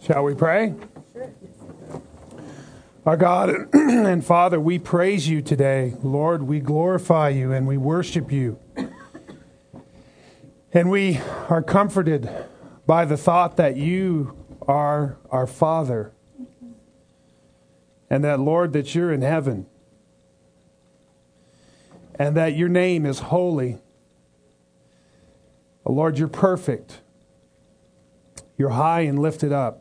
Shall we pray? Our God and Father, we praise you today. Lord, we glorify you and we worship you. And we are comforted by the thought that you are our Father. And that, Lord, that you're in heaven. And that your name is holy. Lord, you're perfect. You're high and lifted up.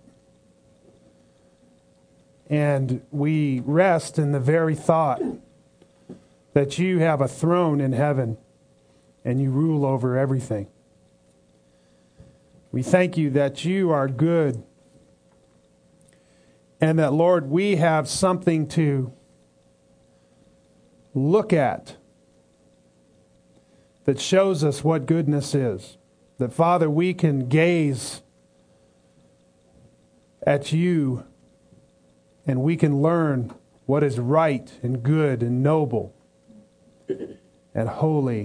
And we rest in the very thought that you have a throne in heaven and you rule over everything. We thank you that you are good and that, Lord, we have something to look at that shows us what goodness is. That, Father, we can gaze at you and we can learn what is right and good and noble and holy.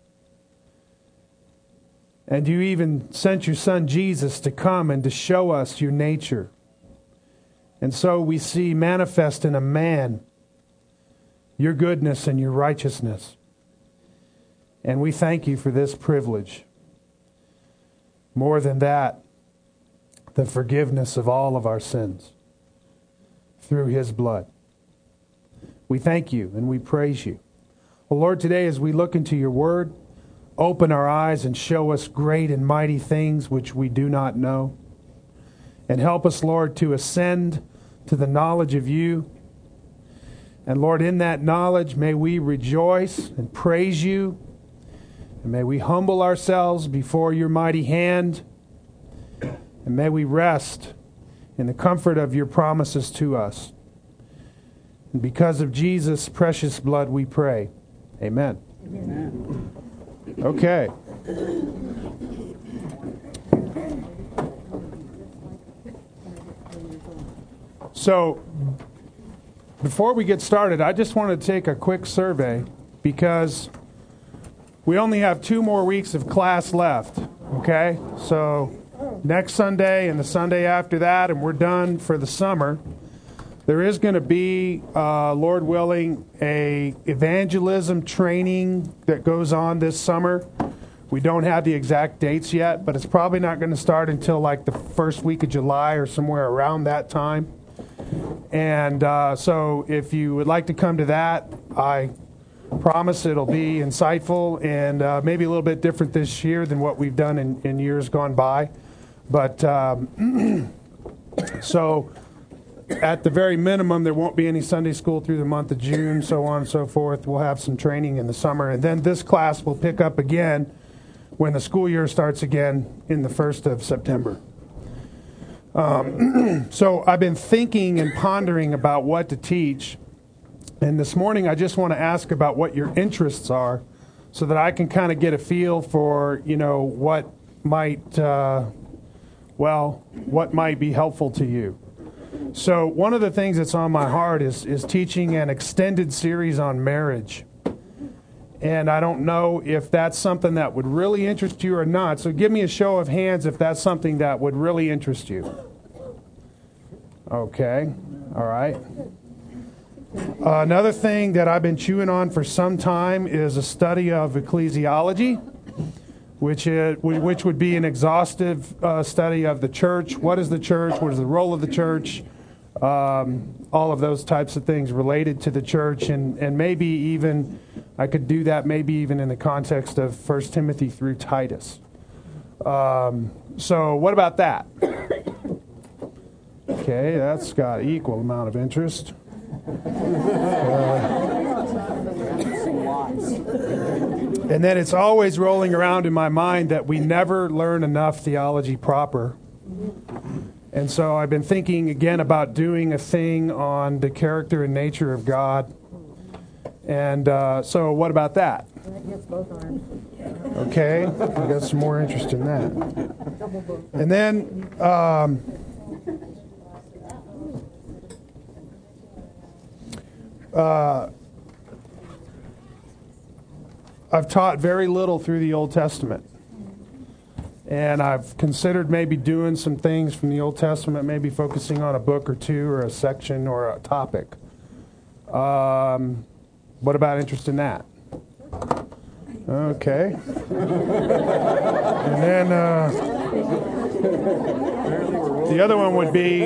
And you even sent your Son Jesus to come and to show us your nature. And so we see manifest in a man your goodness and your righteousness. And we thank you for this privilege. More than that, the forgiveness of all of our sins through his blood. We thank you and we praise you. Well, Lord, today as we look into your word, open our eyes and show us great and mighty things which we do not know. And help us, Lord, to ascend to the knowledge of you. And Lord, in that knowledge, may we rejoice and praise you. And may we humble ourselves before your mighty hand. And may we rest in the comfort of your promises to us. And because of Jesus' precious blood we pray. Amen. Amen. Okay. So, before we get started, I just want to take a quick survey because we only have 2 more weeks of class left. Okay? So, next Sunday and the Sunday after that, and we're done for the summer. There is going to be, Lord willing, a evangelism training that goes on this summer. We don't have the exact dates yet, but it's probably not going to start until like the first week of July or somewhere around that time. And so if you would like to come to that, I promise it'll be insightful and maybe a little bit different this year than what we've done in years gone by. But so at the very minimum, there won't be any Sunday school through the month of June, so on and so forth. We'll have some training in the summer. And then this class will pick up again when the school year starts again in the 1st of September. So I've been thinking and pondering about what to teach. And this morning, I just want to ask about what your interests are so that I can kind of get a feel for, what might be helpful to you. So one of the things that's on my heart is teaching an extended series on marriage. And I don't know if that's something that would really interest you or not. So give me a show of hands if that's something that would really interest you. Okay. All right. Another thing that I've been chewing on for some time is a study of ecclesiology, which would be an exhaustive study of the church. What is the church? What is the role of the church? All of those types of things related to the church. And maybe even, I could do that maybe even in the context of 1 Timothy through Titus. So what about that? Okay, that's got equal amount of interest. And then it's always rolling around in my mind that we never learn enough theology proper. And so I've been thinking again about doing a thing on the character and nature of God. And so what about that? Okay, I got some more interest in that. And then I've taught very little through the Old Testament. And I've considered maybe doing some things from the Old Testament, maybe focusing on a book or two or a section or a topic. What about interest in that? Okay. And then the other one would be,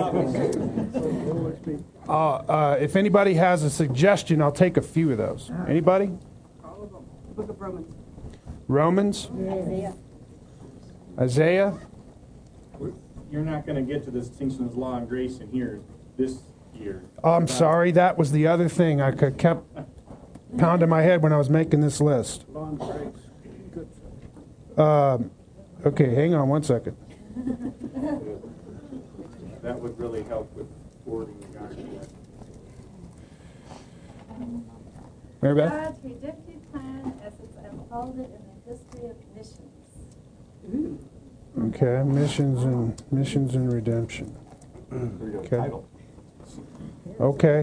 if anybody has a suggestion, I'll take a few of those. Anybody? Book of Romans. Romans? Isaiah? You're not going to get to the distinction of law and grace in here this year. Oh, I'm sorry. That was the other thing I kept pounding my head when I was making this list. Law and grace. Good. Okay, hang on one second. That would really help with forwarding the gospel. Mary Beth? God's redemptive plan as it's unfolded in the history of missions. Okay, missions and redemption. Okay. Okay.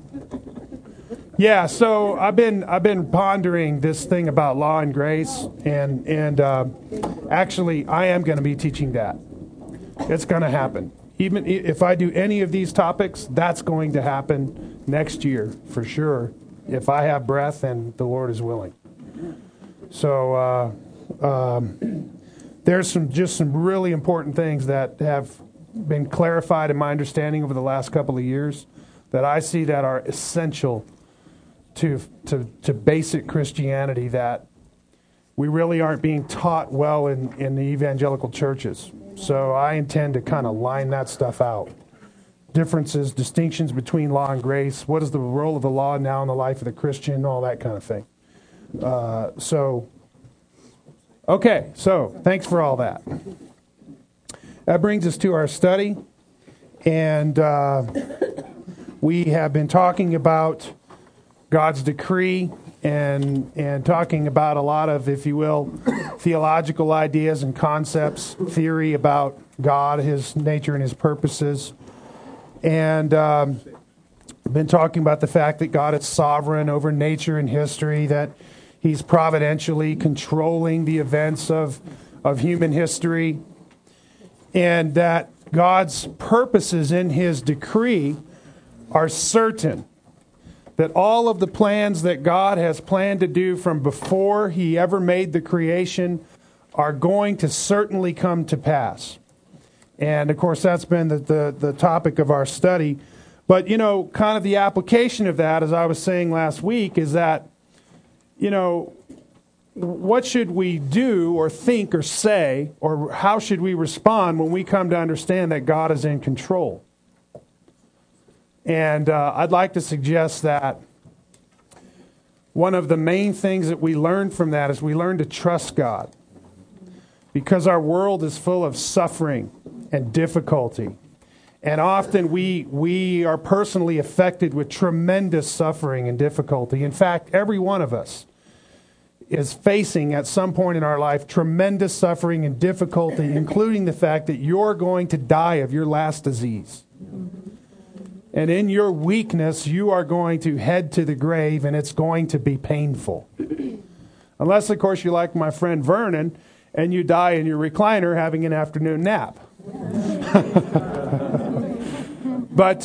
Yeah, so I've been pondering this thing about law and grace, and actually I am going to be teaching that. It's going to happen. Even if I do any of these topics, that's going to happen next year for sure, if I have breath and the Lord is willing. So there's some really important things that have been clarified in my understanding over the last couple of years that I see that are essential to basic Christianity that we really aren't being taught well in the evangelical churches. So I intend to kind of line that stuff out. Differences, distinctions between law and grace. What is the role of the law now in the life of the Christian? All that kind of thing. Okay, so thanks for all that. That brings us to our study. And we have been talking about God's decree and talking about a lot of, if you will, theological ideas and concepts, theory about God, His nature and His purposes. And we've been talking about the fact that God is sovereign over nature and history, that He's providentially controlling the events of human history, and that God's purposes in His decree are certain. That all of the plans that God has planned to do from before He ever made the creation are going to certainly come to pass. And, of course, that's been the topic of our study. But, kind of the application of that, as I was saying last week, is that, what should we do or think or say, or how should we respond when we come to understand that God is in control? And I'd like to suggest that one of the main things that we learn from that is we learn to trust God. Because our world is full of suffering and difficulty. And often we are personally affected with tremendous suffering and difficulty. In fact, every one of us is facing at some point in our life tremendous suffering and difficulty, including the fact that you're going to die of your last disease. And in your weakness, you are going to head to the grave, and it's going to be painful. Unless, of course, you're like my friend Vernon, and you die in your recliner having an afternoon nap. But,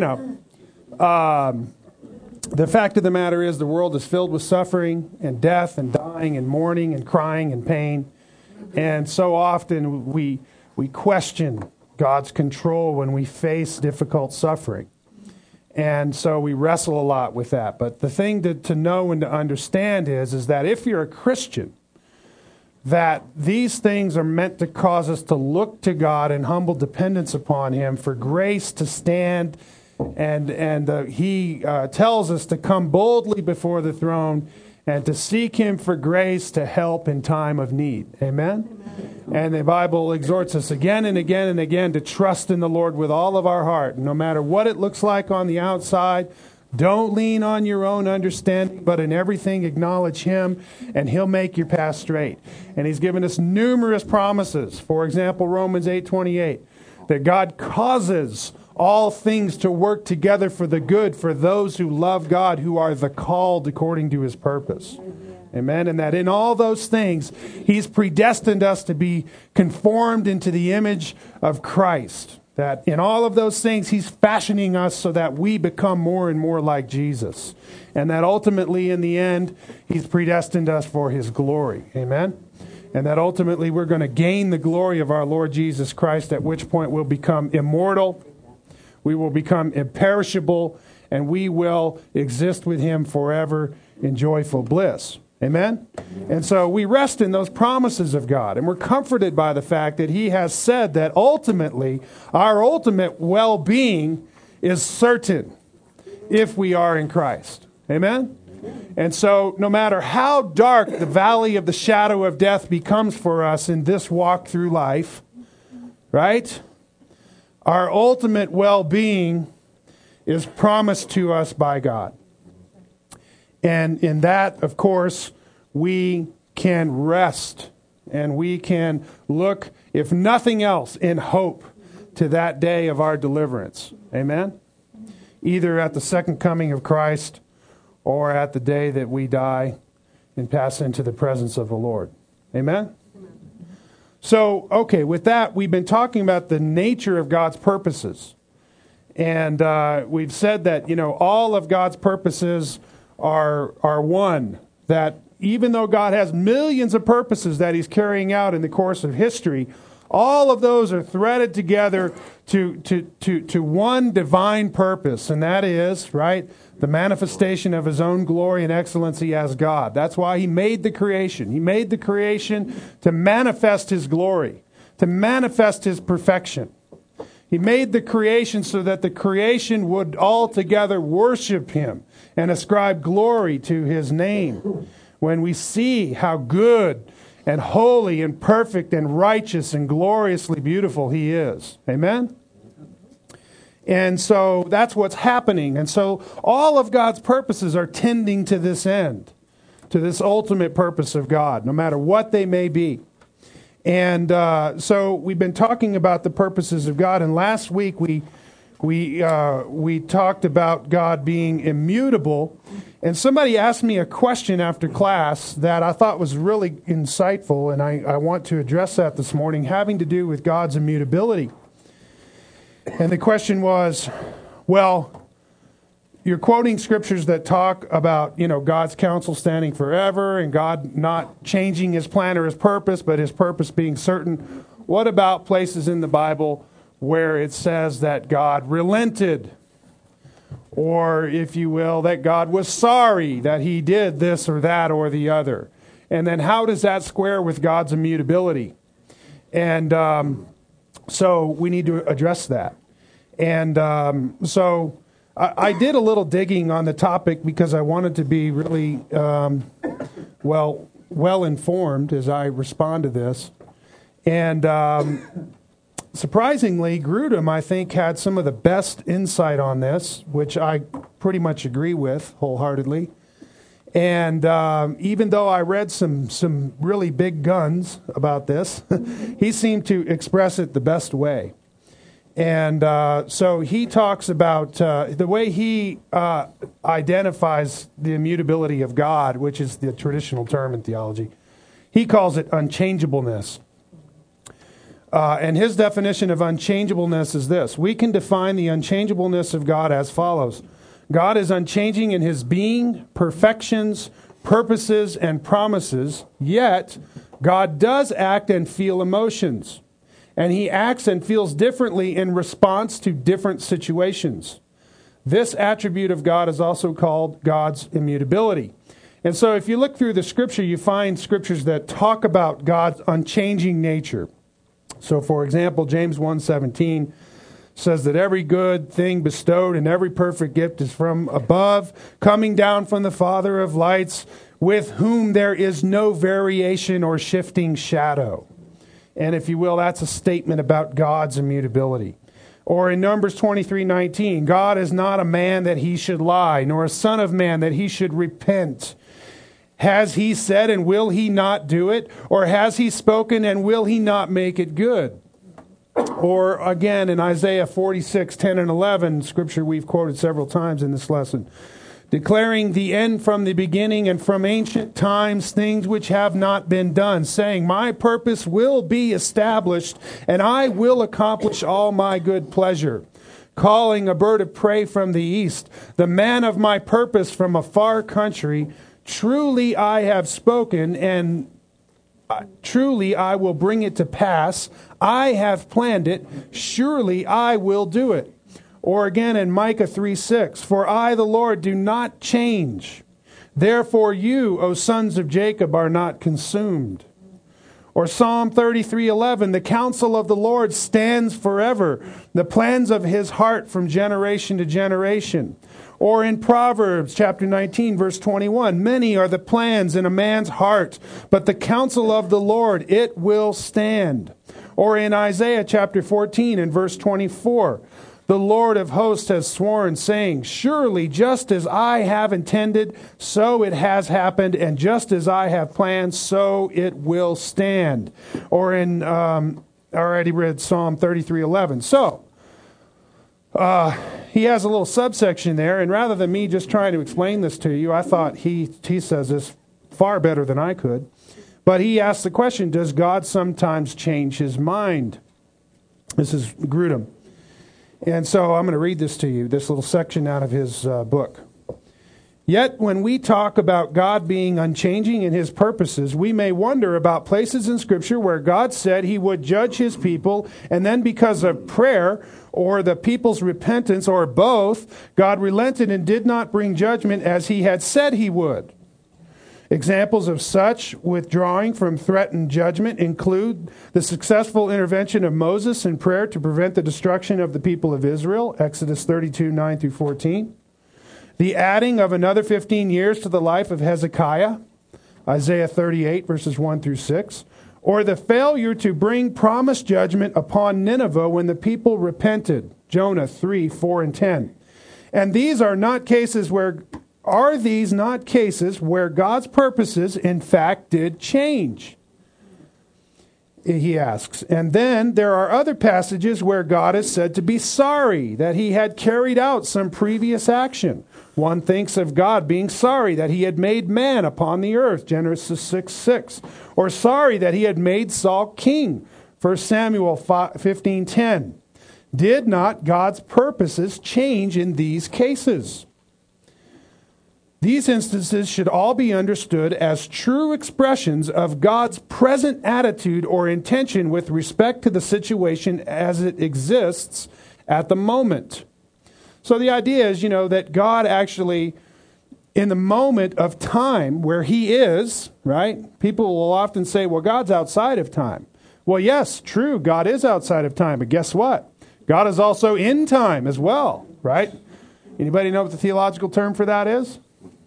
the fact of the matter is the world is filled with suffering and death and dying and mourning and crying and pain. And so often we question God's control when we face difficult suffering. And so we wrestle a lot with that. But the thing to know and to understand is that if you're a Christian, that these things are meant to cause us to look to God in humble dependence upon Him for grace to stand. And He tells us to come boldly before the throne and to seek Him for grace to help in time of need. Amen? And the Bible exhorts us again and again and again to trust in the Lord with all of our heart. No matter what it looks like on the outside, don't lean on your own understanding, but in everything acknowledge Him, and He'll make your path straight. And He's given us numerous promises. For example, Romans 8:28, that God causes all things to work together for the good for those who love God, who are the called according to His purpose. Amen. And that in all those things, He's predestined us to be conformed into the image of Christ. That in all of those things, He's fashioning us so that we become more and more like Jesus. And that ultimately, in the end, He's predestined us for His glory. Amen. And that ultimately we're going to gain the glory of our Lord Jesus Christ, at which point we'll become immortal, we will become imperishable, and we will exist with Him forever in joyful bliss. Amen? And so we rest in those promises of God, and we're comforted by the fact that He has said that ultimately, our ultimate well-being is certain if we are in Christ. Amen? And so no matter how dark the valley of the shadow of death becomes for us in this walk through life, right? Our ultimate well-being is promised to us by God. And in that, of course, we can rest and we can look, if nothing else, in hope to that day of our deliverance. Amen? Either at the second coming of Christ or at the day that we die and pass into the presence of the Lord. Amen? So, okay, with that, we've been talking about the nature of God's purposes. And we've said that, all of God's purposes are one. That even though God has millions of purposes that He's carrying out in the course of history, all of those are threaded together to one divine purpose. And that is, right, the manifestation of His own glory and excellency as God. That's why He made the creation. He made the creation to manifest His glory, to manifest His perfection. He made the creation so that the creation would all together worship Him and ascribe glory to His name. When we see how good and holy and perfect and righteous and gloriously beautiful He is. Amen? And so that's what's happening. And so all of God's purposes are tending to this end, to this ultimate purpose of God, no matter what they may be. And so we've been talking about the purposes of God. And last week we talked about God being immutable. And somebody asked me a question after class that I thought was really insightful, and I want to address that this morning, having to do with God's immutability. And the question was, well, you're quoting scriptures that talk about, God's counsel standing forever and God not changing His plan or His purpose, but His purpose being certain. What about places in the Bible where it says that God relented? Or, if you will, that God was sorry that He did this or that or the other. And then how does that square with God's immutability? And so we need to address that. And so I did a little digging on the topic because I wanted to be really well informed as I respond to this. And surprisingly, Grudem, I think, had some of the best insight on this, which I pretty much agree with wholeheartedly. And even though I read some really big guns about this, he seemed to express it the best way. And so he talks about the way he identifies the immutability of God, which is the traditional term in theology. He calls it unchangeableness. And his definition of unchangeableness is this. We can define the unchangeableness of God as follows. God is unchanging in His being, perfections, purposes, and promises, yet God does act and feel emotions. And He acts and feels differently in response to different situations. This attribute of God is also called God's immutability. And so if you look through the Scripture, you find Scriptures that talk about God's unchanging nature. So, for example, James 1:17 says that every good thing bestowed and every perfect gift is from above, coming down from the Father of lights, with whom there is no variation or shifting shadow. And if you will, that's a statement about God's immutability. Or in Numbers 23:19, God is not a man that He should lie, nor a son of man that He should repent. Has He said and will He not do it? Or has He spoken and will He not make it good? Or again in Isaiah 46:10 and 11, scripture we've quoted several times in this lesson. declaring the end from the beginning and from ancient times things which have not been done, saying, my purpose will be established, and I will accomplish all my good pleasure. Calling a bird of prey from the east, the man of my purpose from a far country, truly I have spoken, and truly I will bring it to pass. I have planned it, surely I will do it. Or again in Micah 3:6, for I, the Lord, do not change. Therefore you, O sons of Jacob, are not consumed. Or Psalm 33:11, the counsel of the Lord stands forever, the plans of his heart from generation to generation. Or in Proverbs chapter 19, verse 21, many are the plans in a man's heart, but the counsel of the Lord, it will stand. Or in Isaiah chapter 14 and verse 24, the Lord of hosts has sworn, saying, surely just as I have intended, so it has happened, and just as I have planned, so it will stand. Or in, I already read Psalm 33:11. So, he has a little subsection there, and rather than me just trying to explain this to you, I thought he says this far better than I could. But he asks the question, does God sometimes change his mind? This is Grudem. And so I'm going to read this to you, this little section out of his book. Yet when we talk about God being unchanging in his purposes, we may wonder about places in Scripture where God said he would judge his people, and then because of prayer or the people's repentance or both, God relented and did not bring judgment as he had said he would. Examples of such withdrawing from threatened judgment include the successful intervention of Moses in prayer to prevent the destruction of the people of Israel, Exodus 32, 9 through 14. The adding of another 15 years to the life of Hezekiah, Isaiah 38, verses 1 through 6. Or the failure to bring promised judgment upon Nineveh when the people repented, Jonah 3, 4, and 10. And these are not cases where... Are these not cases where God's purposes, in fact, did change? He asks. And then there are other passages where God is said to be sorry that he had carried out some previous action. One thinks of God being sorry that he had made man upon the earth, Genesis 6:6. Or sorry that he had made Saul king, 1 Samuel 15:10. Did not God's purposes change in these cases? These instances should all be understood as true expressions of God's present attitude or intention with respect to the situation as it exists at the moment. So the idea is, that God actually, in the moment of time where he is, right? People will often say, well, God's outside of time. Well, yes, true, God is outside of time, but guess what? God is also in time as well, right? Anybody know what the theological term for that is?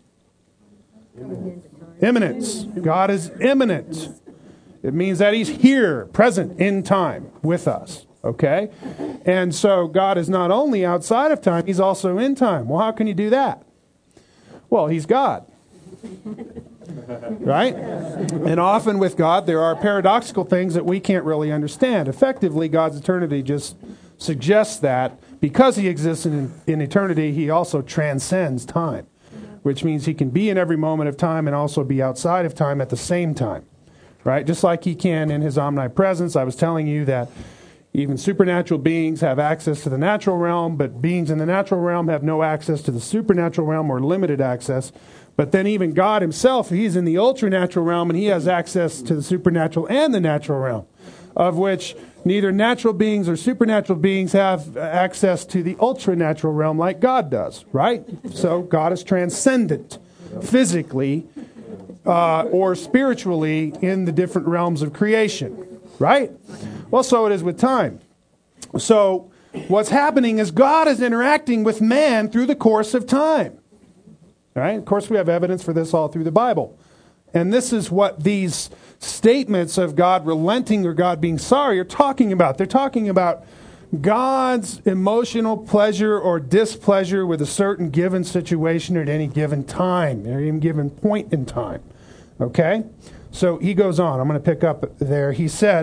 Immanence. God is immanent. It means that he's here, present in time with us. Okay? And so God is not only outside of time, he's also in time. Well, how can you do that? Well, he's God. Right? And often with God, there are paradoxical things that we can't really understand. Effectively, God's eternity just suggests that because he exists in eternity, he also transcends time, which means he can be in every moment of time and also be outside of time at the same time, right? Just like he can in his omnipresence. I was telling you that even supernatural beings have access to the natural realm, but beings in the natural realm have no access to the supernatural realm or limited access. But then even God himself, he's in the ultranatural realm and he has access to the supernatural and the natural realm, of which neither natural beings or supernatural beings have access to the ultranatural realm like God does, right? So God is transcendent physically or spiritually in the different realms of creation, right? Well, so it is with time. So what's happening is God is interacting with man through the course of time, right? Of course, we have evidence for this all through the Bible. And this is what these statements of God relenting or God being sorry are talking about. They're talking about God's emotional pleasure or displeasure with a certain given situation at any given time, or any given point in time. Okay? So he goes on. I'm going to pick up there. He said,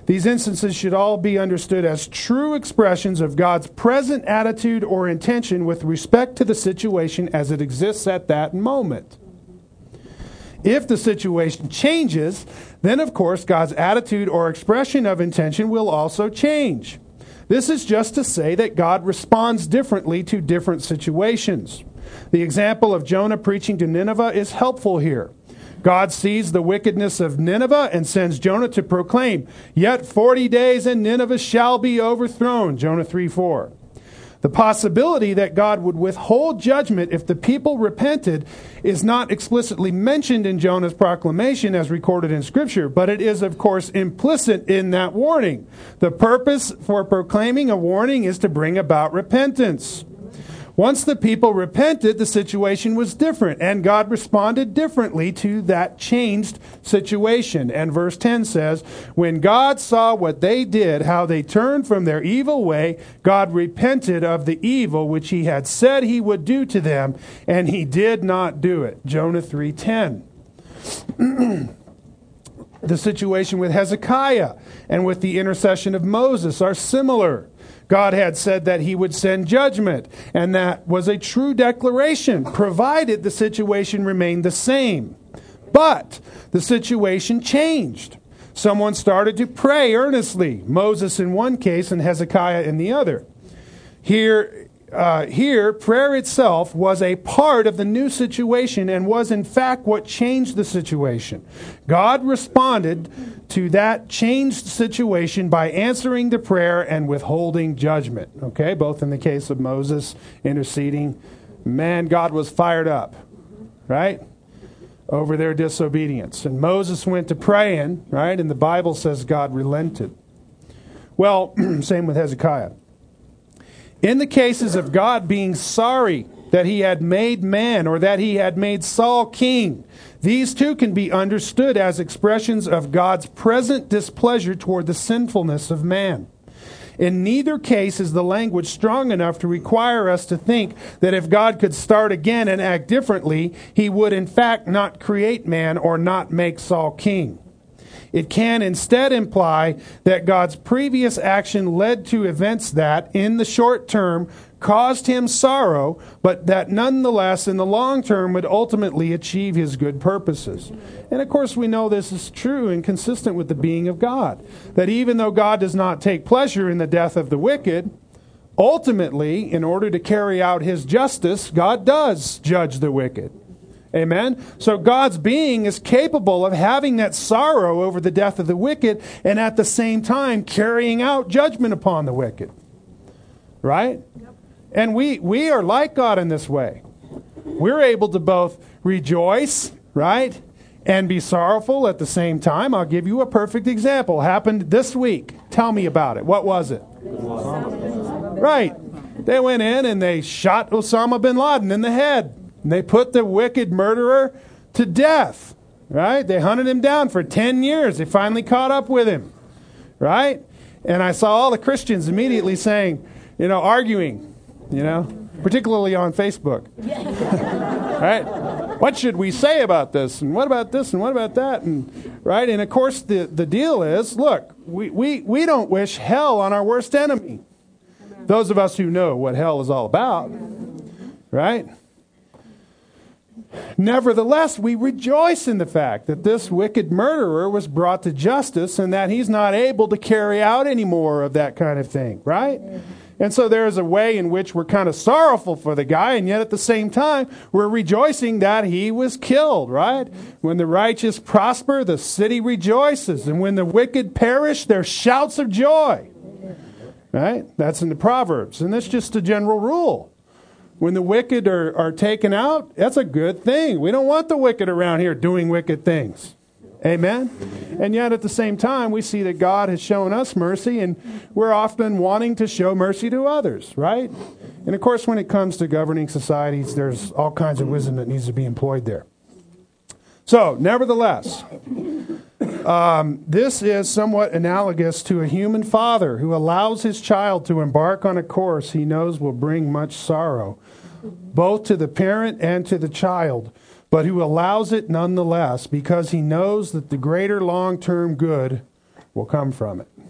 These instances should all be understood as true expressions of God's present attitude or intention with respect to the situation as it exists at that moment. If the situation changes, then of course God's attitude or expression of intention will also change. This is just to say that God responds differently to different situations. The example of Jonah preaching to Nineveh is helpful here. God sees the wickedness of Nineveh and sends Jonah to proclaim, "Yet 40 days and Nineveh shall be overthrown." Jonah 3:4. The possibility that God would withhold judgment if the people repented is not explicitly mentioned in Jonah's proclamation as recorded in Scripture, but it is, of course, implicit in that warning. The purpose for proclaiming a warning is to bring about repentance. Once the people repented, the situation was different, and God responded differently to that changed situation. And verse 10 says, "When God saw what they did, how they turned from their evil way, God repented of the evil which he had said he would do to them, and he did not do it." Jonah 3:10. The situation with Hezekiah and with the intercession of Moses are similar. God had said that he would send judgment, and that was a true declaration, provided the situation remained the same. But the situation changed. Someone started to pray earnestly, Moses in one case and Hezekiah in the other. Here, prayer itself was a part of the new situation and was in fact what changed the situation. God responded to that changed situation by answering the prayer and withholding judgment. Okay, both in the case of Moses interceding, man, God was fired up, right, over their disobedience. And Moses went to praying, right, and the Bible says God relented. Well, same with Hezekiah. In the cases of God being sorry that he had made man or that he had made Saul king, these too can be understood as expressions of God's present displeasure toward the sinfulness of man. In neither case is the language strong enough to require us to think that if God could start again and act differently, he would in fact not create man or not make Saul king. It can instead imply that God's previous action led to events that, in the short term, caused him sorrow, but that nonetheless, in the long term, would ultimately achieve his good purposes. And of course, we know this is true and consistent with the being of God. That even though God does not take pleasure in the death of the wicked, ultimately, in order to carry out his justice, God does judge the wicked. Amen? So God's being is capable of having that sorrow over the death of the wicked and at the same time carrying out judgment upon the wicked. Right? Yep. And we are like God in this way. We're able to both rejoice, right, and be sorrowful at the same time. I'll give you a perfect example. Happened this week. Tell me about it. What was it? Right. They went in and they shot Osama bin Laden in the head. And they put the wicked murderer to death, right? They hunted him down for 10 years. They finally caught up with him, right? And I saw all the Christians immediately saying, arguing, particularly on Facebook. Right? What should we say about this? And what about this? And what about that? And right? And of course, the deal is, look, we don't wish hell on our worst enemy. Those of us who know what hell is all about, right? Nevertheless, we rejoice in the fact that this wicked murderer was brought to justice and that he's not able to carry out any more of that kind of thing, right? And so there is a way in which we're kind of sorrowful for the guy, and yet at the same time, we're rejoicing that he was killed, right? When the righteous prosper, the city rejoices, and when the wicked perish, there's shouts of joy, right? That's in the Proverbs, and that's just a general rule. When the wicked are taken out, that's a good thing. We don't want the wicked around here doing wicked things. Amen? And yet at the same time, we see that God has shown us mercy, and we're often wanting to show mercy to others, right? And of course, when it comes to governing societies, there's all kinds of wisdom that needs to be employed there. So, nevertheless, this is somewhat analogous to a human father who allows his child to embark on a course he knows will bring much sorrow, both to the parent and to the child, but who allows it nonetheless because he knows that the greater long-term good will come from it.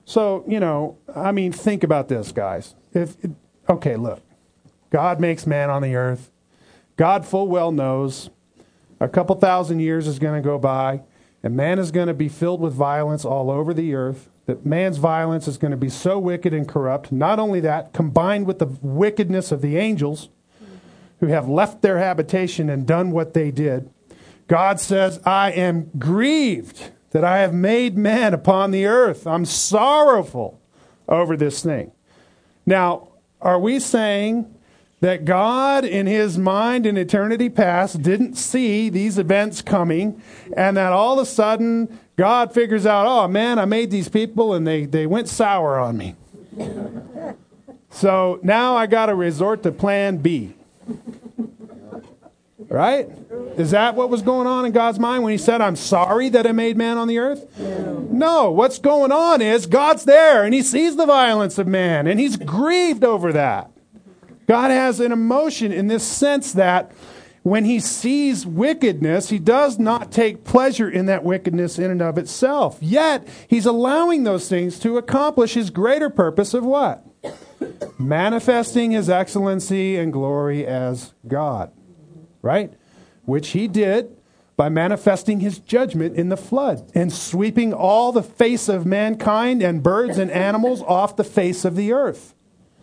So, think about this, guys. Look, God makes man on the earth. God full well knows a couple thousand years is going to go by, and man is going to be filled with violence all over the earth, that man's violence is going to be so wicked and corrupt. Not only that, combined with the wickedness of the angels who have left their habitation and done what they did, God says, I am grieved that I have made man upon the earth. I'm sorrowful over this thing. Now, are we saying that God, in his mind in eternity past, didn't see these events coming, and that all of a sudden God figures out, oh man, I made these people and they went sour on me. So now I got to resort to plan B. Right? Is that what was going on in God's mind when he said, I'm sorry that I made man on the earth? No, what's going on is God's there and he sees the violence of man and he's grieved over that. God has an emotion in this sense that when he sees wickedness, he does not take pleasure in that wickedness in and of itself. Yet, he's allowing those things to accomplish his greater purpose of what? Manifesting his excellency and glory as God. Right? Which he did by manifesting his judgment in the flood and sweeping all the face of mankind and birds and animals off the face of the earth.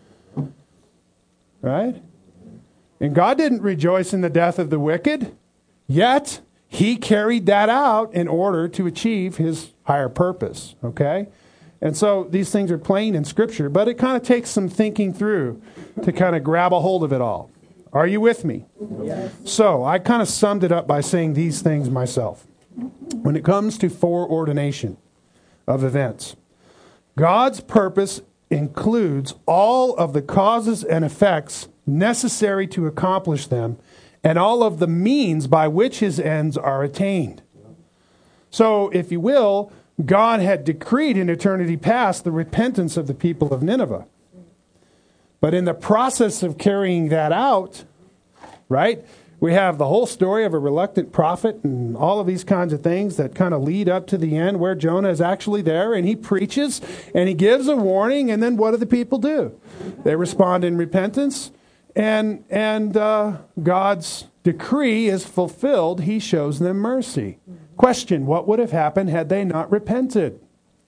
Right? And God didn't rejoice in the death of the wicked, yet he carried that out in order to achieve his higher purpose. Okay? And so these things are plain in Scripture, but it kind of takes some thinking through to kind of grab a hold of it all. Are you with me? Yes. So I kind of summed it up by saying these things myself. When it comes to foreordination of events, God's purpose includes all of the causes and effects necessary to accomplish them and all of the means by which his ends are attained. So, if you will, God had decreed in eternity past the repentance of the people of Nineveh. But in the process of carrying that out, right, we have the whole story of a reluctant prophet and all of these kinds of things that kind of lead up to the end where Jonah is actually there and he preaches and he gives a warning, and then what do the people do? They respond in repentance, and God's decree is fulfilled. He shows them mercy. Question, what would have happened had they not repented?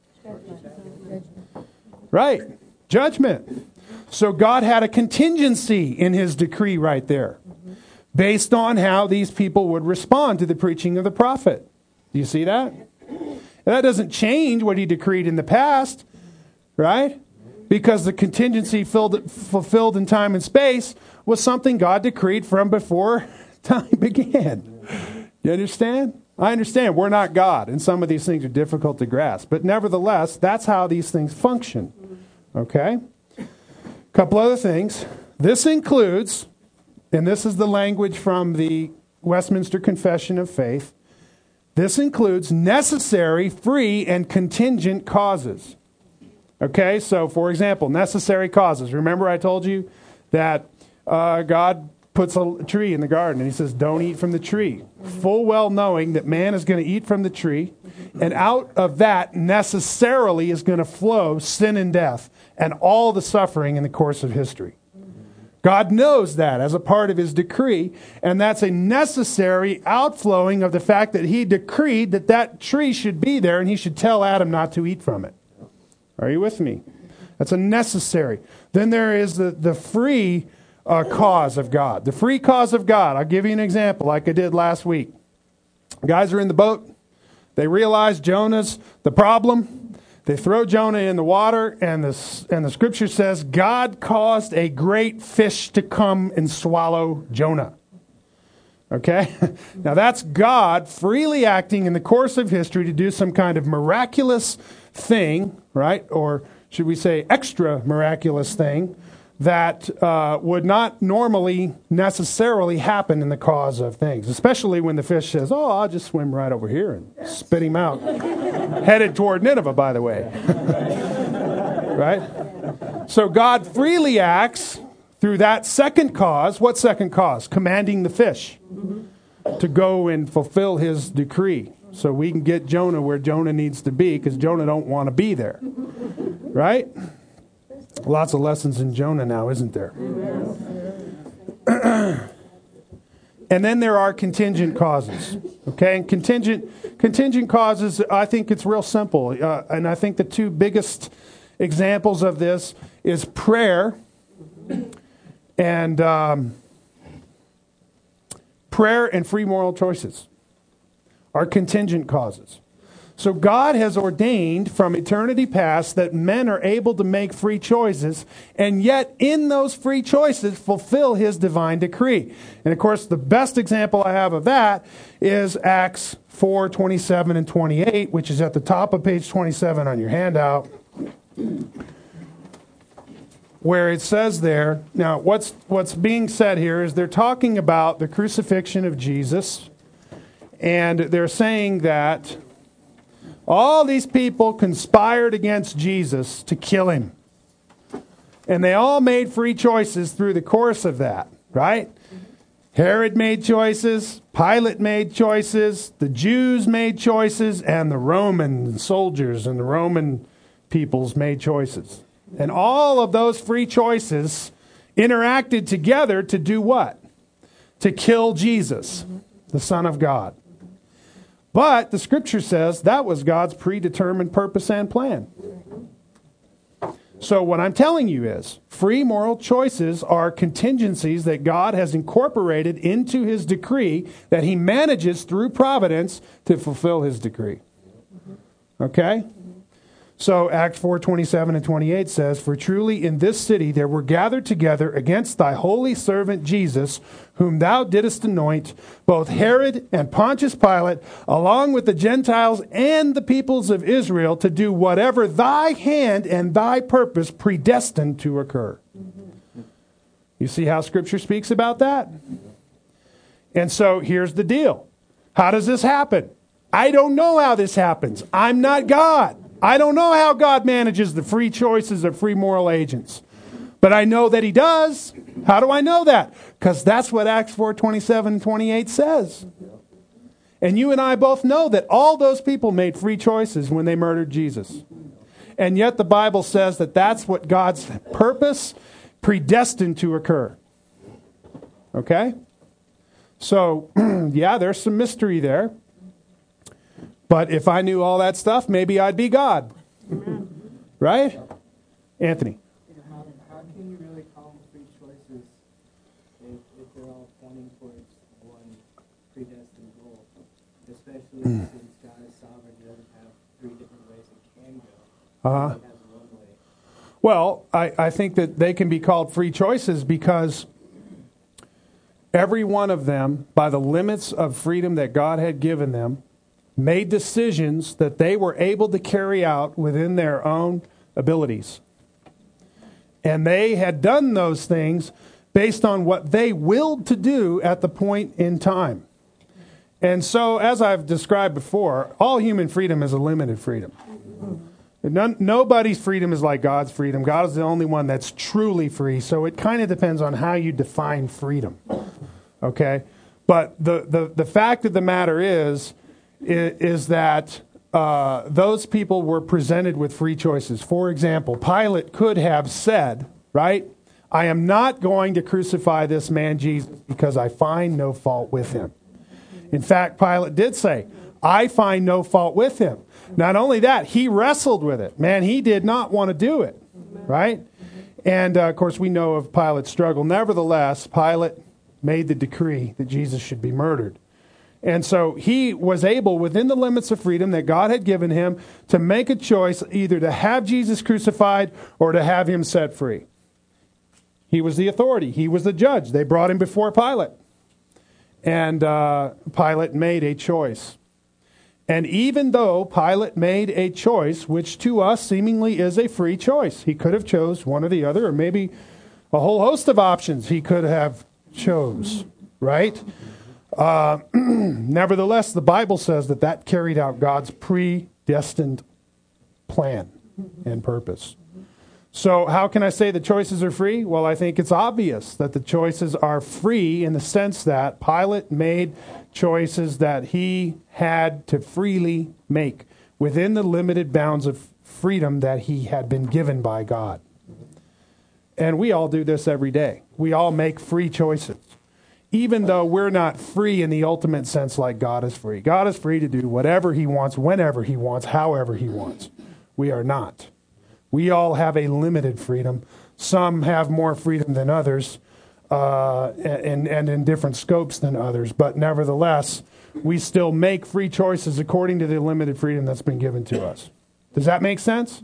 Right, judgment. So God had a contingency in his decree right there, based on how these people would respond to the preaching of the prophet. Do you see that? And that doesn't change what he decreed in the past, right? Because the contingency fulfilled in time and space was something God decreed from before time began. You understand? I understand we're not God, and some of these things are difficult to grasp. But nevertheless, that's how these things function. Okay? Couple other things. This includes, and this is the language from the Westminster Confession of Faith, this includes necessary, free, and contingent causes. Okay, so for example, necessary causes. Remember I told you that God puts a tree in the garden and he says, don't eat from the tree. Full well knowing that man is going to eat from the tree, and out of that necessarily is going to flow sin and death and all the suffering in the course of history. God knows that as a part of his decree, and that's a necessary outflowing of the fact that he decreed that that tree should be there and he should tell Adam not to eat from it. Are you with me? That's a necessary. Then there is the free cause of God. The free cause of God. I'll give you an example like I did last week. Guys are in the boat. They realize Jonah's the problem. They throw Jonah in the water, and the scripture says God caused a great fish to come and swallow Jonah. Okay? Now that's God freely acting in the course of history to do some kind of miraculous thing, right? Or should we say extra miraculous thing that would not normally necessarily happen in the cause of things, especially when the fish says, oh, I'll just swim right over here and spit him out. Headed toward Nineveh, by the way. Right? So God freely acts through that second cause. What second cause? Commanding the fish to go and fulfill his decree so we can get Jonah where Jonah needs to be, because Jonah don't want to be there. Right? Lots of lessons in Jonah now, isn't there? And then there are contingent causes. Okay? And contingent causes, I think it's real simple. And I think the two biggest examples of this is prayer and free moral choices are contingent causes. So God has ordained from eternity past that men are able to make free choices, and yet in those free choices fulfill his divine decree. And of course, the best example I have of that is Acts 4:27 and 28, which is at the top of page 27 on your handout, where it says there, now what's being said here is they're talking about the crucifixion of Jesus, and they're saying that all these people conspired against Jesus to kill him. And they all made free choices through the course of that, right? Herod made choices, Pilate made choices, the Jews made choices, and the Roman soldiers and the Roman peoples made choices. And all of those free choices interacted together to do what? To kill Jesus, the Son of God. But the Scripture says that was God's predetermined purpose and plan. So what I'm telling you is, free moral choices are contingencies that God has incorporated into his decree that he manages through providence to fulfill his decree. Okay? So Acts 4:27 and 28 says, "For truly in this city there were gathered together against thy holy servant Jesus, whom thou didst anoint, both Herod and Pontius Pilate, along with the Gentiles and the peoples of Israel, to do whatever thy hand and thy purpose predestined to occur." You see how Scripture speaks about that? And so here's the deal. How does this happen? I don't know how this happens. I'm not God. I don't know how God manages the free choices of free moral agents. But I know that he does. How do I know that? Because that's what Acts 4:27 and 28 says. And you and I both know that all those people made free choices when they murdered Jesus. And yet the Bible says that that's what God's purpose predestined to occur. Okay? So, yeah, there's some mystery there. But if I knew all that stuff, maybe I'd be God. Right? Anthony. How can you really call them free choices if they're all pointing towards one predestined goal? Especially since God is sovereign, he doesn't have three different ways it can go. Uh-huh. He has one way. Well, I think that they can be called free choices because every one of them, by the limits of freedom that God had given them, made decisions that they were able to carry out within their own abilities. And they had done those things based on what they willed to do at the point in time. And so, as I've described before, all human freedom is a limited freedom. Nobody's freedom is like God's freedom. God is the only one that's truly free. So it kind of depends on how you define freedom. Okay? But the fact of the matter is that those people were presented with free choices. For example, Pilate could have said, right, I am not going to crucify this man Jesus because I find no fault with him. In fact, Pilate did say, I find no fault with him. Not only that, he wrestled with it. Man, he did not want to do it, right? And, of course, we know of Pilate's struggle. Nevertheless, Pilate made the decree that Jesus should be murdered. And so he was able, within the limits of freedom that God had given him, to make a choice either to have Jesus crucified or to have him set free. He was the authority. He was the judge. They brought him before Pilate. And Pilate made a choice. And even though Pilate made a choice, which to us seemingly is a free choice, he could have chose one or the other, or maybe a whole host of options he could have chose, right? Nevertheless, the Bible says that carried out God's predestined plan and purpose. So how can I say the choices are free? Well, I think it's obvious that the choices are free in the sense that Pilate made choices that he had to freely make within the limited bounds of freedom that he had been given by God. And we all do this every day. We all make free choices. Even though we're not free in the ultimate sense like God is free. God is free to do whatever he wants, whenever he wants, however he wants. We are not. We all have a limited freedom. Some have more freedom than others, and in different scopes than others. But nevertheless, we still make free choices according to the limited freedom that's been given to us. Does that make sense?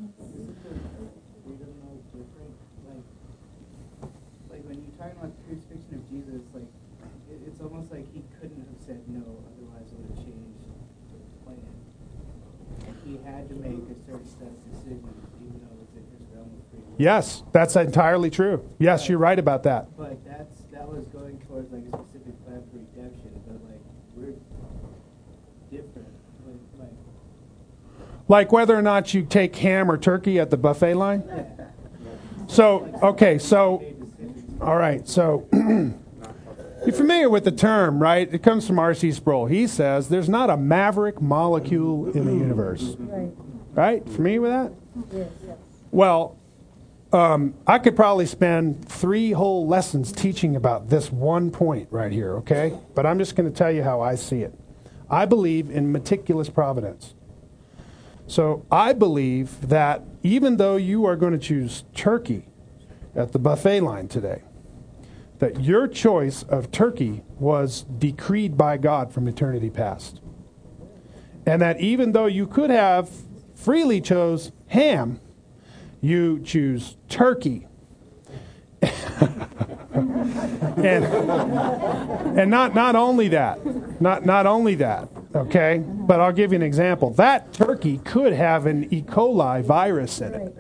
Like when you're talking about the crucifixion of Jesus, like it's almost like he couldn't have said no, otherwise it would have changed the plan. He had to make a certain set of decisions, even though it was in his realm of freedom. Yes, that's entirely true. Yes, you're right about that. But that was going towards like a specific plan for redemption. But like we're different. Like whether or not you take ham or turkey at the buffet line? So, okay, so, all right, so you're familiar with the term, right? It comes from R.C. Sproul. He says there's not a maverick molecule in the universe. Right? Familiar with that? Yes. Well, I could probably spend 3 whole lessons teaching about this one point right here, okay? But I'm just going to tell you how I see it. I believe in meticulous providence. So I believe that even though you are going to choose turkey at the buffet line today, that your choice of turkey was decreed by God from eternity past. And that even though you could have freely chose ham, you choose turkey. and not only that, okay? But I'll give you an example. That turkey could have an E. coli virus in it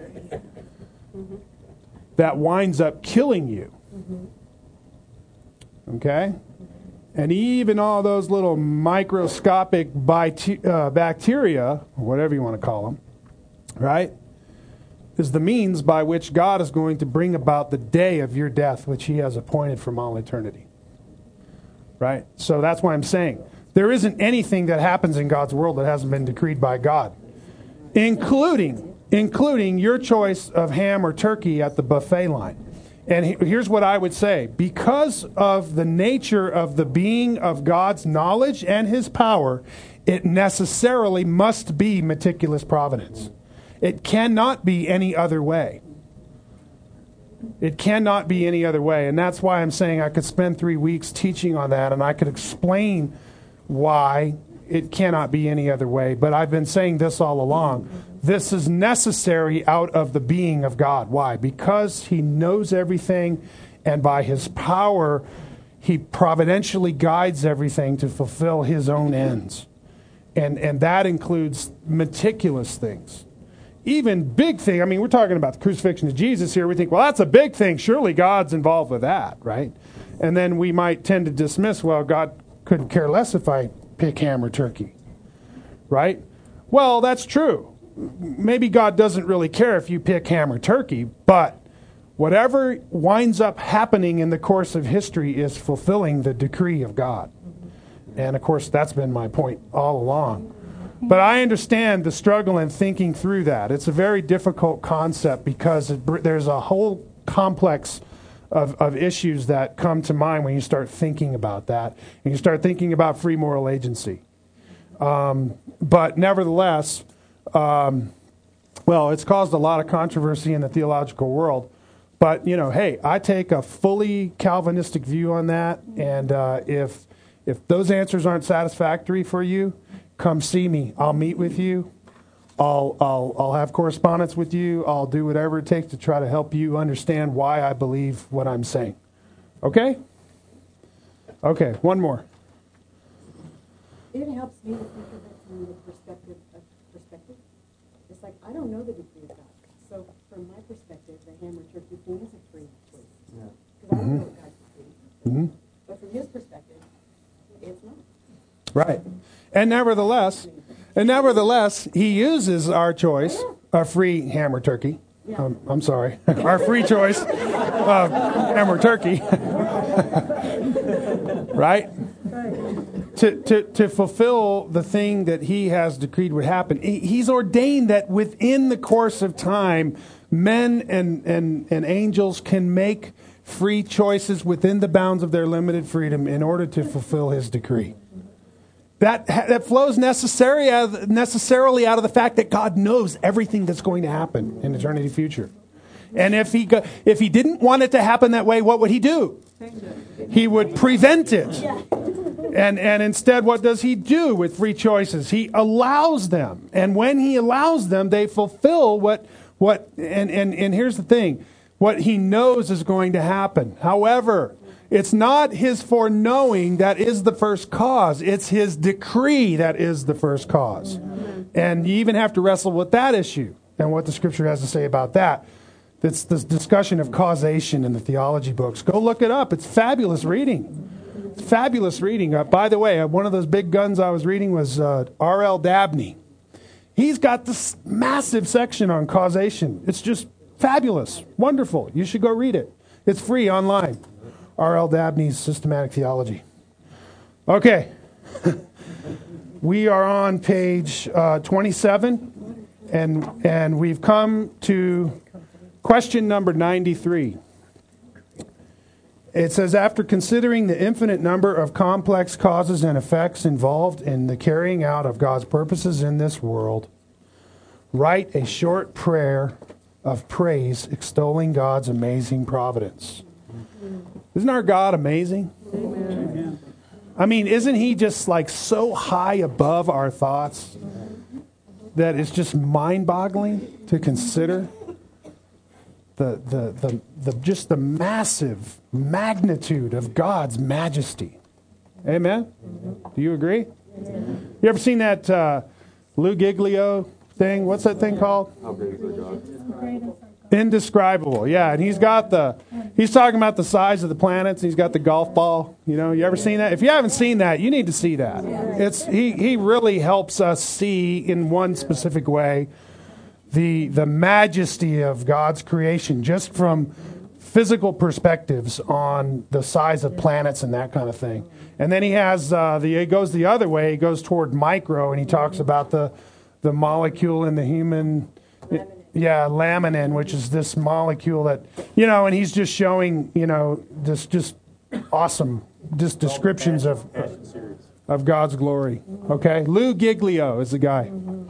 that winds up killing you. Okay? And even all those little microscopic bacteria, or whatever you want to call them, right, is the means by which God is going to bring about the day of your death, which he has appointed from all eternity. Right? So that's why I'm saying there isn't anything that happens in God's world that hasn't been decreed by God, including your choice of ham or turkey at the buffet line. And here's what I would say. Because of the nature of the being of God's knowledge and his power, it necessarily must be meticulous providence. It cannot be any other way. It cannot be any other way. And that's why I'm saying I could spend 3 weeks teaching on that, and I could explain why it cannot be any other way. But I've been saying this all along. This is necessary out of the being of God. Why? Because he knows everything, and by his power, he providentially guides everything to fulfill his own ends. And that includes meticulous things. Even big thing, I mean, we're talking about the crucifixion of Jesus here. We think, well, that's a big thing. Surely God's involved with that, right? And then we might tend to dismiss, well, God couldn't care less if I pick ham or turkey, right? Well, that's true. Maybe God doesn't really care if you pick ham or turkey, but whatever winds up happening in the course of history is fulfilling the decree of God. And, of course, that's been my point all along. But I understand the struggle in thinking through that. It's a very difficult concept because there's a whole complex of issues that come to mind when you start thinking about that. And you start thinking about free moral agency. But nevertheless, it's caused a lot of controversy in the theological world. But, hey, I take a fully Calvinistic view on that. And if those answers aren't satisfactory for you, come see me. I'll meet with you. I'll have correspondence with you. I'll do whatever it takes to try to help you understand why I believe what I'm saying. Okay? Okay, one more. It helps me to think of it from the perspective. It's like, I don't know the decree of God. So from my perspective, the ham or turkey thing is a free choice. Because I don't know what God's decree. But from his perspective, it's not. Right. And nevertheless, he uses our choice, our free ham or turkey. I'm sorry, our free choice of ham or turkey. Right? to fulfill the thing that he has decreed would happen. He's ordained that within the course of time, men and angels can make free choices within the bounds of their limited freedom in order to fulfill his decree. That flows necessarily out of the fact that God knows everything that's going to happen in eternity future. And if he didn't want it to happen that way, what would he do? He would prevent it. And instead, what does he do with free choices? He allows them. And when he allows them, they fulfill and here's the thing, what he knows is going to happen. However, it's not his foreknowing that is the first cause. It's his decree that is the first cause. And you even have to wrestle with that issue and what the Scripture has to say about that. It's this discussion of causation in the theology books. Go look it up. It's fabulous reading. It's fabulous reading. By the way, one of those big guns I was reading was R.L. Dabney. He's got this massive section on causation. It's just fabulous. Wonderful. You should go read it. It's free online. R.L. Dabney's Systematic Theology. Okay. We are on page 27, and we've come to question number 93. It says, after considering the infinite number of complex causes and effects involved in the carrying out of God's purposes in this world, write a short prayer of praise extolling God's amazing providence. Isn't our God amazing? Amen. I mean, isn't he just like so high above our thoughts that it's just mind-boggling to consider the massive magnitude of God's majesty? Amen? Do you agree? Amen. You ever seen that Lou Giglio thing? What's that thing called? How big is our God? Indescribable. Yeah, and he's talking about the size of the planets. He's got the golf ball. You ever seen that? If you haven't seen that, you need to see that. He really helps us see in one specific way the majesty of God's creation, just from physical perspectives on the size of planets and that kind of thing. And then he has it goes the other way. He goes toward micro, and he talks about the molecule in the human. Laminin, which is this molecule that, and he's just showing, this just awesome descriptions of God's glory. Okay? Lou Giglio is the guy.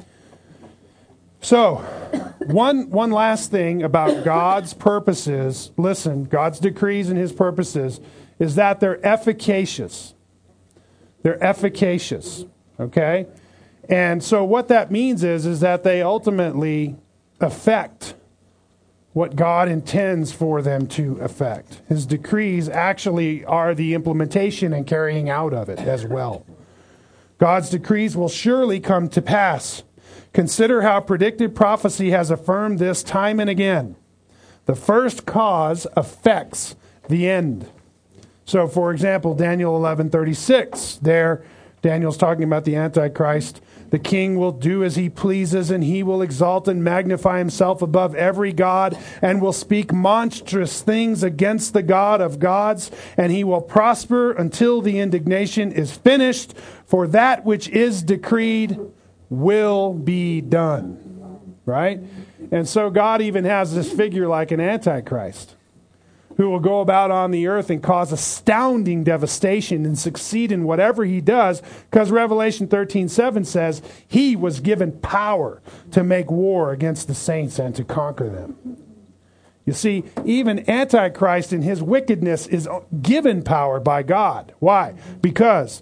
So, one last thing about God's purposes, listen, God's decrees and his purposes, is that they're efficacious. They're efficacious. Okay? And so what that means is that they ultimately affect what God intends for them to affect. His decrees actually are the implementation and carrying out of it as well. God's decrees will surely come to pass. Consider how predicted prophecy has affirmed this time and again. The first cause affects the end. So, for example, Daniel 11:36, there Daniel's talking about the Antichrist. The king will do as he pleases, and he will exalt and magnify himself above every god, and will speak monstrous things against the God of gods, and he will prosper until the indignation is finished, for that which is decreed will be done. Right? And so God even has this figure like an Antichrist, who will go about on the earth and cause astounding devastation and succeed in whatever he does, because Revelation 13:7 says he was given power to make war against the saints and to conquer them. You see, even Antichrist in his wickedness is given power by God. Why? Because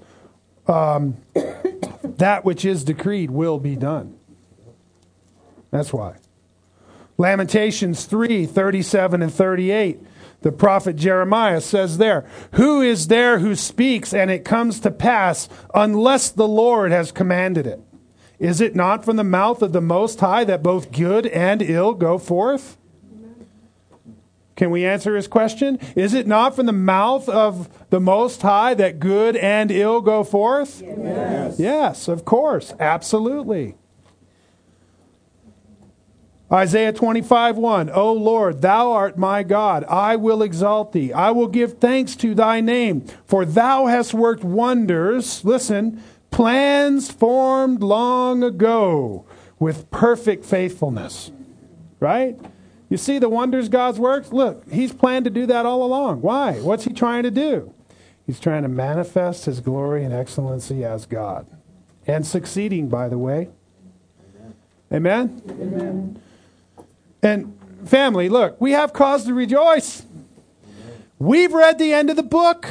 that which is decreed will be done. That's why. Lamentations 3:37 and 38. The prophet Jeremiah says there, "Who is there who speaks and it comes to pass unless the Lord has commanded it? Is it not from the mouth of the Most High that both good and ill go forth?" Can we answer his question? Is it not from the mouth of the Most High that good and ill go forth? Yes. Yes, of course. Absolutely. Isaiah 25:1. O Lord, thou art my God. I will exalt thee. I will give thanks to thy name. For thou hast worked wonders. Listen. Plans formed long ago with perfect faithfulness. Right? You see the wonders God's works? Look, he's planned to do that all along. Why? What's he trying to do? He's trying to manifest his glory and excellency as God. And succeeding, by the way. Amen? Amen. And family, look, we have cause to rejoice. We've read the end of the book.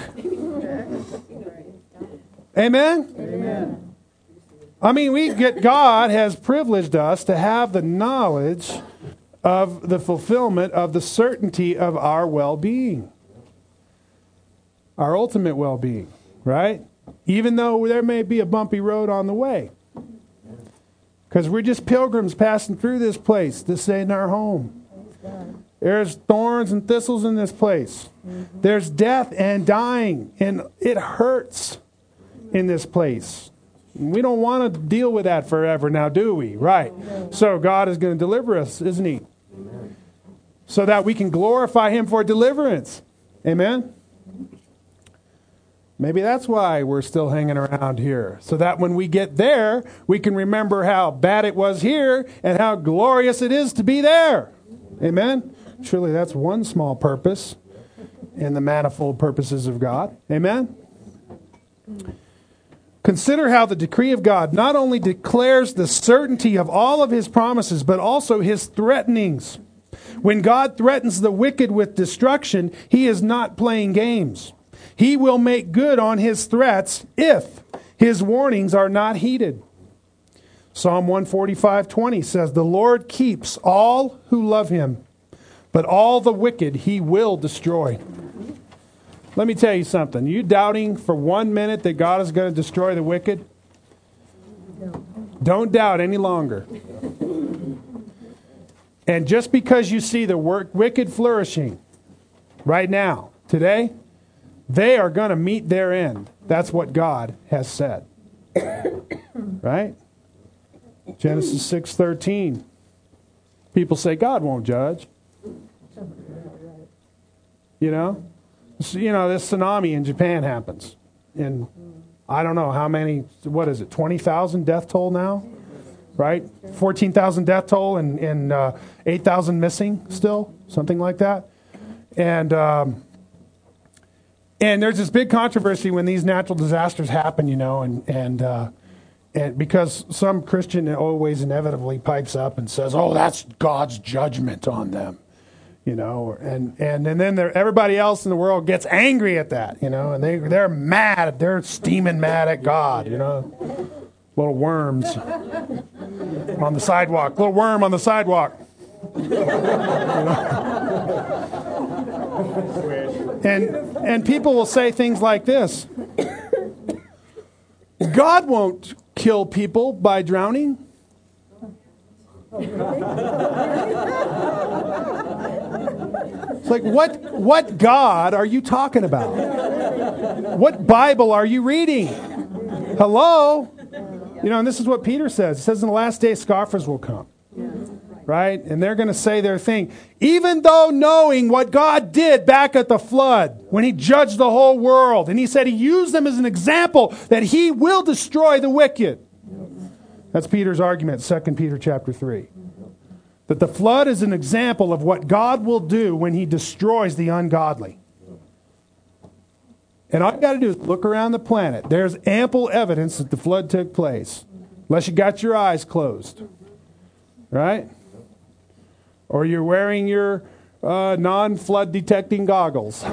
Amen? Amen. I mean, God has privileged us to have the knowledge of the fulfillment of the certainty of our well-being. Our ultimate well-being, right? Even though there may be a bumpy road on the way. Because we're just pilgrims passing through this place. This ain't our home. There's thorns and thistles in this place. There's death and dying. And it hurts in this place. We don't want to deal with that forever now, do we? Right. So God is going to deliver us, isn't he? So that we can glorify him for deliverance. Amen? Maybe that's why we're still hanging around here. So that when we get there, we can remember how bad it was here and how glorious it is to be there. Amen? Surely that's one small purpose in the manifold purposes of God. Amen? Consider how the decree of God not only declares the certainty of all of his promises, but also his threatenings. When God threatens the wicked with destruction, he is not playing games. He will make good on his threats if his warnings are not heeded. Psalm 145:20 says, the Lord keeps all who love him, but all the wicked he will destroy. Let me tell you something. You doubting for 1 minute that God is going to destroy the wicked? Don't doubt any longer. And just because you see the wicked flourishing right now, today, they are going to meet their end. That's what God has said. Right? Genesis 6:13. People say God won't judge. You know? So, this tsunami in Japan happens. And I don't know how many, what is it, 20,000 death toll now? Right? 14,000 death toll and 8,000 missing still, something like that. And there's this big controversy when these natural disasters happen, and because some Christian always inevitably pipes up and says, "Oh, that's God's judgment on them," and then everybody else in the world gets angry at that, and they're mad, they're steaming mad at God, little worms on the sidewalk, little worm on the sidewalk. And people will say things like this: God won't kill people by drowning. It's like, what God are you talking about? What Bible are you reading? Hello? And this is what Peter says. It says in the last day scoffers will come. Right? And they're going to say their thing. Even though knowing what God did back at the flood, when he judged the whole world, and he said he used them as an example that he will destroy the wicked. That's Peter's argument, 2 Peter chapter 3. That the flood is an example of what God will do when he destroys the ungodly. And all you got to do is look around the planet. There's ample evidence that the flood took place. Unless you got your eyes closed. Right? Or you're wearing your non-flood detecting goggles.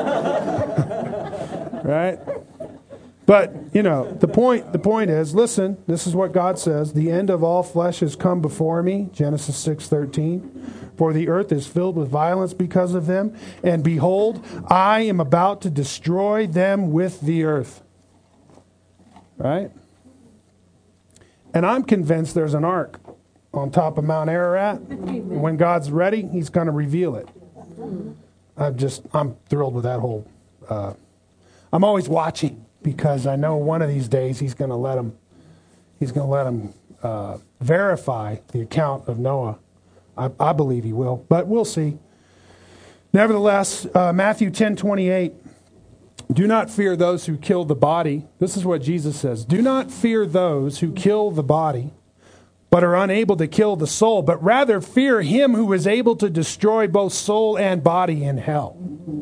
Right? But, the point is, listen, this is what God says. The end of all flesh has come before me, Genesis 6:13. For the earth is filled with violence because of them. And behold, I am about to destroy them with the earth. Right? And I'm convinced there's an ark on top of Mount Ararat. When God's ready, he's going to reveal it. I'm thrilled with that whole... I'm always watching because I know one of these days he's going to let them verify the account of Noah. I believe he will, but we'll see. Nevertheless, Matthew 10:28, do not fear those who kill the body. This is what Jesus says. Do not fear those who kill the body, but are unable to kill the soul, but rather fear him who is able to destroy both soul and body in hell.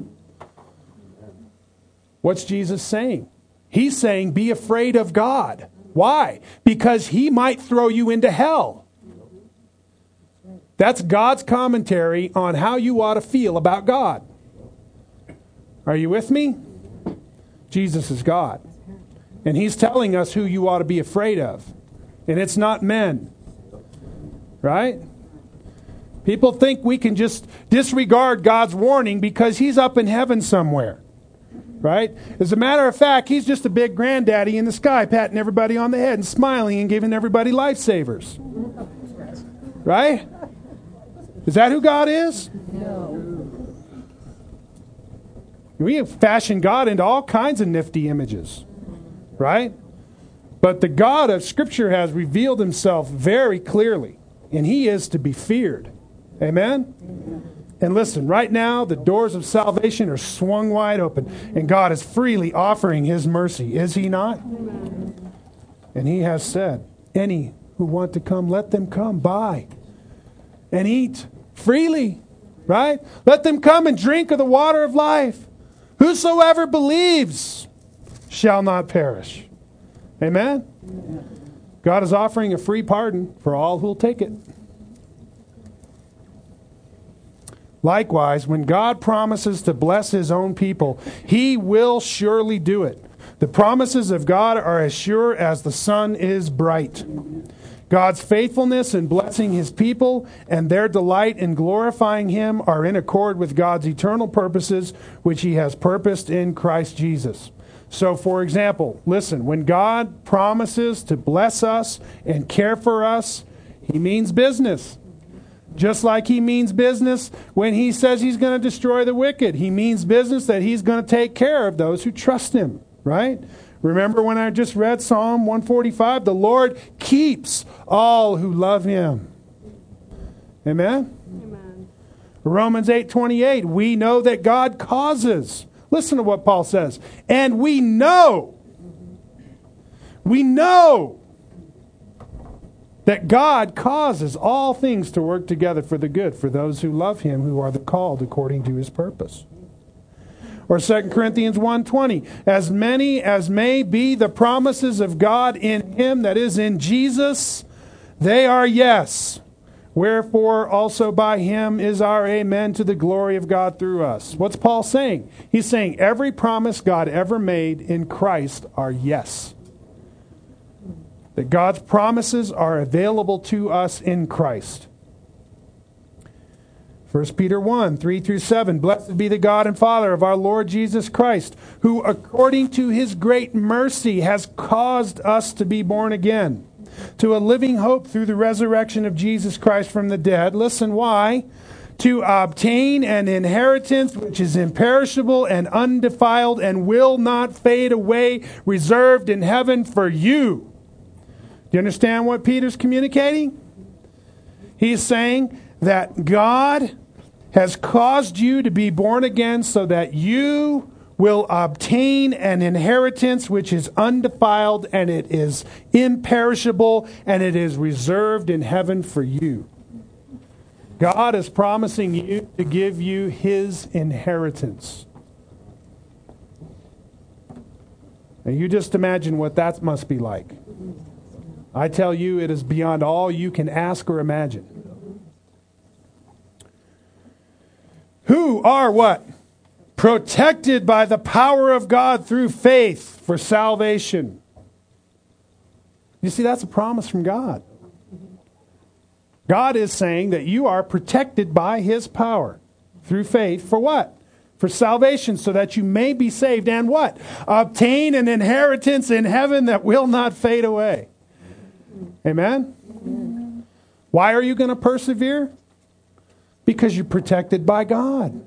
What's Jesus saying? He's saying, be afraid of God. Why? Because he might throw you into hell. That's God's commentary on how you ought to feel about God. Are you with me? Jesus is God. And he's telling us who you ought to be afraid of. And it's not men. Right? People think we can just disregard God's warning because he's up in heaven somewhere. Right? As a matter of fact, he's just a big granddaddy in the sky patting everybody on the head and smiling and giving everybody lifesavers. Right? Is that who God is? No. We have fashioned God into all kinds of nifty images. Right? But the God of Scripture has revealed himself very clearly. And he is to be feared. Amen? And listen, right now, the doors of salvation are swung wide open. And God is freely offering his mercy. Is he not? And he has said, any who want to come, let them come, buy and eat freely. Right? Let them come and drink of the water of life. Whosoever believes shall not perish. Amen? God is offering a free pardon for all who will take it. Likewise, when God promises to bless his own people, he will surely do it. The promises of God are as sure as the sun is bright. God's faithfulness in blessing his people and their delight in glorifying him are in accord with God's eternal purposes, which he has purposed in Christ Jesus. So, for example, listen, when God promises to bless us and care for us, he means business. Just like he means business when he says he's going to destroy the wicked. He means business that he's going to take care of those who trust him, right? Remember when I just read Psalm 145? The Lord keeps all who love him. Amen? Amen. Romans 8:28, we know that God causes. Listen to what Paul says. And we know that God causes all things to work together for the good for those who love him, who are the called according to his purpose. Or 2 Corinthians 1:20, as many as may be the promises of God in him, that is in Jesus, they are yes. Wherefore also by him is our amen to the glory of God through us. What's Paul saying? He's saying every promise God ever made in Christ are yes. That God's promises are available to us in Christ. 1 Peter 1:3-7, blessed be the God and Father of our Lord Jesus Christ, who according to his great mercy has caused us to be born again, to a living hope through the resurrection of Jesus Christ from the dead. Listen, why? To obtain an inheritance which is imperishable and undefiled and will not fade away, reserved in heaven for you. Do you understand what Peter's communicating? He's saying that God has caused you to be born again so that you will obtain an inheritance which is undefiled and it is imperishable and it is reserved in heaven for you. God is promising you to give you his inheritance. And you just imagine what that must be like. I tell you, it is beyond all you can ask or imagine. Who are what? Protected by the power of God through faith for salvation. You see, that's a promise from God. God is saying that you are protected by his power through faith for what? For salvation, so that you may be saved and what? Obtain an inheritance in heaven that will not fade away. Amen? Why are you going to persevere? Because you're protected by God.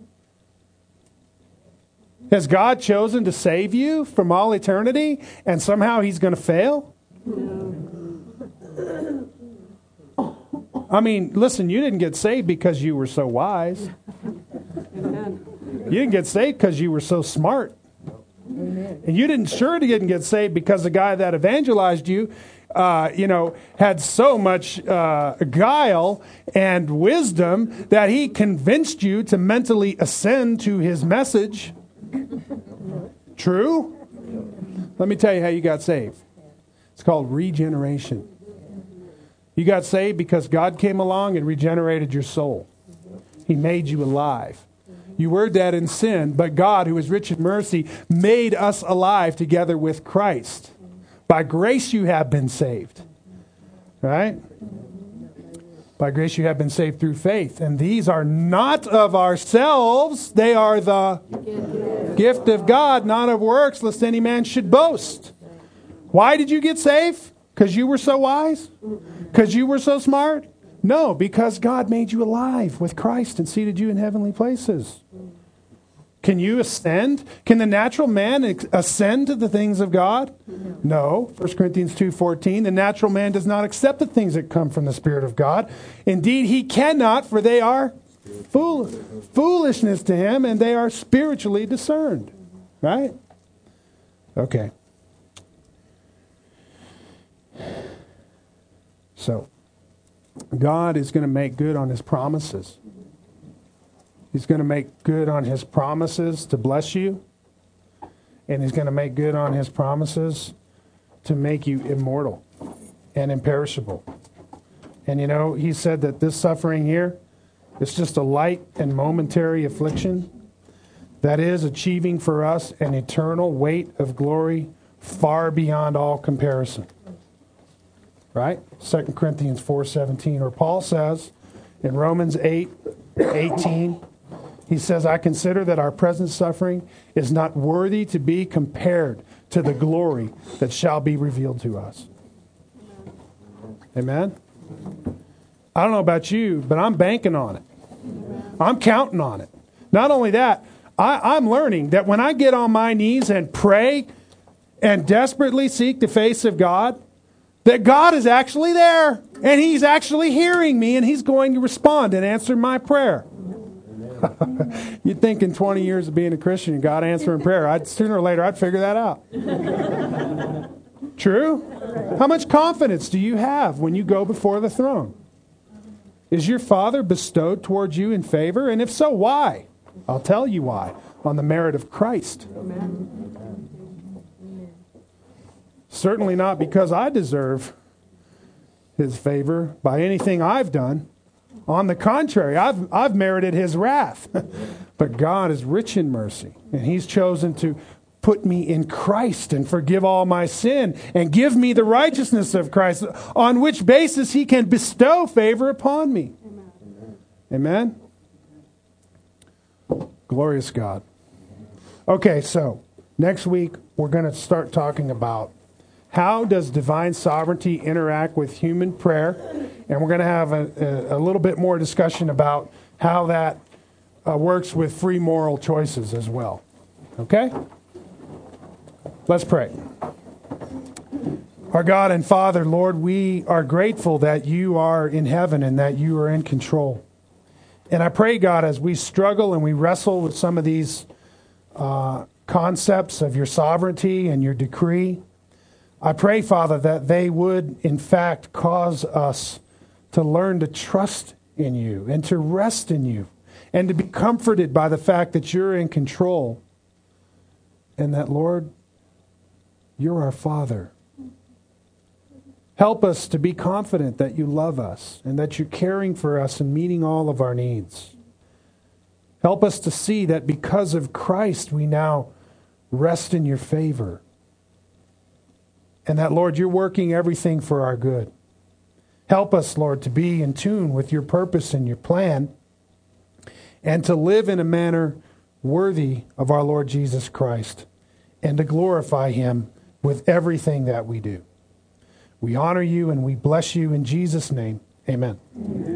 Has God chosen to save you from all eternity and somehow he's going to fail? I mean, listen, you didn't get saved because you were so wise. You didn't get saved because you were so smart. And you didn't get saved because the guy that evangelized you, had so much guile and wisdom that he convinced you to mentally ascend to his message. True? Let me tell you how you got saved. It's called regeneration. You got saved because God came along and regenerated your soul. He made you alive. You were dead in sin, but God, who is rich in mercy, made us alive together with Christ. By grace you have been saved. Right? By grace you have been saved through faith. And these are not of ourselves. They are the gift of God, not of works, lest any man should boast. Why did you get saved? Because you were so wise? Because you were so smart? No, because God made you alive with Christ and seated you in heavenly places. Can you ascend? Can the natural man ascend to the things of God? No. 1 Corinthians 2:14, the natural man does not accept the things that come from the Spirit of God. Indeed, he cannot, for they are foolishness to him, and they are spiritually discerned. Right? Okay. So, God is going to make good on his promises. He's going to make good on his promises to bless you. And he's going to make good on his promises to make you immortal and imperishable. And he said that this suffering here is just a light and momentary affliction that is achieving for us an eternal weight of glory far beyond all comparison. Right? 2 Corinthians 4:17. Or Paul says in Romans 8:18, he says, I consider that our present suffering is not worthy to be compared to the glory that shall be revealed to us. Amen? I don't know about you, but I'm banking on it. I'm counting on it. Not only that, I'm learning that when I get on my knees and pray and desperately seek the face of God, that God is actually there, and he's actually hearing me, and he's going to respond and answer my prayer. You'd think in 20 years of being a Christian, God answering prayer, sooner or later I'd figure that out. True? How much confidence do you have when you go before the throne? Is your Father bestowed towards you in favor? And if so, why? I'll tell you why. On the merit of Christ. Certainly not because I deserve his favor by anything I've done. On the contrary, I've merited his wrath. But God is rich in mercy, and he's chosen to put me in Christ and forgive all my sin and give me the righteousness of Christ, on which basis he can bestow favor upon me. Amen? Glorious God. Okay, so next week we're going to start talking about how does divine sovereignty interact with human prayer? And we're going to have a little bit more discussion about how that works with free moral choices as well. Okay? Let's pray. Our God and Father, Lord, we are grateful that you are in heaven and that you are in control. And I pray, God, as we struggle and we wrestle with some of these concepts of your sovereignty and your decree, I pray, Father, that they would, in fact, cause us to learn to trust in you and to rest in you and to be comforted by the fact that you're in control and that, Lord, you're our Father. Help us to be confident that you love us and that you're caring for us and meeting all of our needs. Help us to see that because of Christ, we now rest in your favor. And that, Lord, you're working everything for our good. Help us, Lord, to be in tune with your purpose and your plan and to live in a manner worthy of our Lord Jesus Christ and to glorify him with everything that we do. We honor you and we bless you in Jesus' name. Amen.